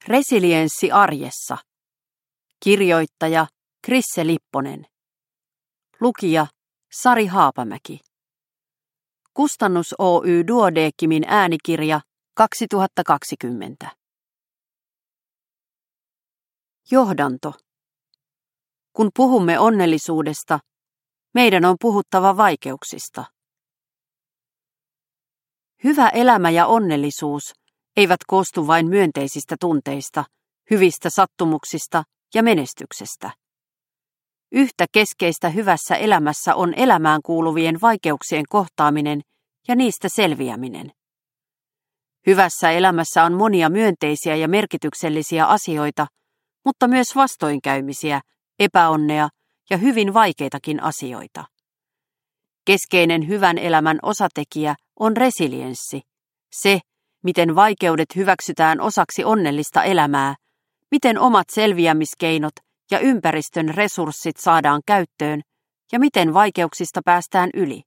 Resilienssi arjessa. Kirjoittaja Krisse Lipponen. Lukija Sari Haapamäki. Kustannus Oy Duodecimin äänikirja 2020. Johdanto. Kun puhumme onnellisuudesta, meidän on puhuttava vaikeuksista. Hyvä elämä ja onnellisuus eivät koostu vain myönteisistä tunteista, hyvistä sattumuksista ja menestyksestä. Yhtä keskeistä hyvässä elämässä on elämään kuuluvien vaikeuksien kohtaaminen ja niistä selviäminen. Hyvässä elämässä on monia myönteisiä ja merkityksellisiä asioita, mutta myös vastoinkäymisiä, epäonnea ja hyvin vaikeitakin asioita. Keskeinen hyvän elämän osatekijä on resilienssi, se, miten vaikeudet hyväksytään osaksi onnellista elämää, miten omat selviämiskeinot ja ympäristön resurssit saadaan käyttöön ja miten vaikeuksista päästään yli.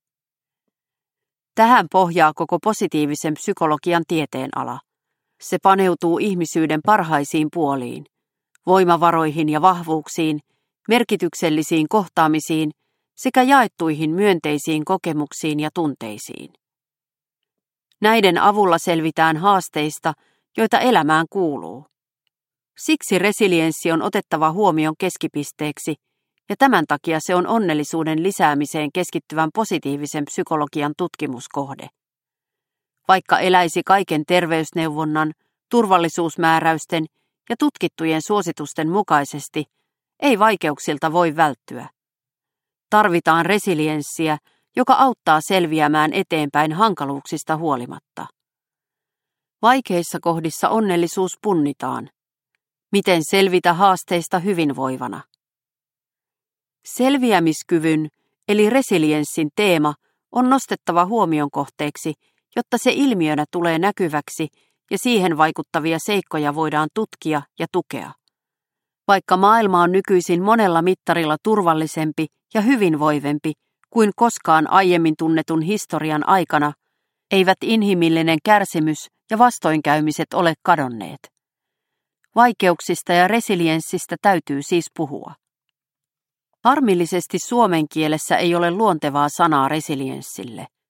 Tähän pohjaa koko positiivisen psykologian tieteenala. Se paneutuu ihmisyyden parhaisiin puoliin, voimavaroihin ja vahvuuksiin, merkityksellisiin kohtaamisiin sekä jaettuihin myönteisiin kokemuksiin ja tunteisiin. Näiden avulla selvitään haasteista, joita elämään kuuluu. Siksi resilienssi on otettava huomion keskipisteeksi, ja tämän takia se on onnellisuuden lisäämiseen keskittyvän positiivisen psykologian tutkimuskohde. Vaikka eläisi kaiken terveysneuvonnan, turvallisuusmääräysten ja tutkittujen suositusten mukaisesti, ei vaikeuksilta voi välttyä. Tarvitaan resilienssiä, joka auttaa selviämään eteenpäin hankaluuksista huolimatta. Vaikeissa kohdissa onnellisuus punnitaan. Miten selvitä haasteista hyvinvoivana? Selviämiskyvyn eli resilienssin teema on nostettava huomion kohteeksi, jotta se ilmiönä tulee näkyväksi ja siihen vaikuttavia seikkoja voidaan tutkia ja tukea. Vaikka maailma on nykyisin monella mittarilla turvallisempi ja hyvinvoivempi kuin koskaan aiemmin tunnetun historian aikana, eivät inhimillinen kärsimys ja vastoinkäymiset ole kadonneet. Vaikeuksista ja resilienssistä täytyy siis puhua. Harmillisesti suomen kielessä ei ole luontevaa sanaa resilienssille.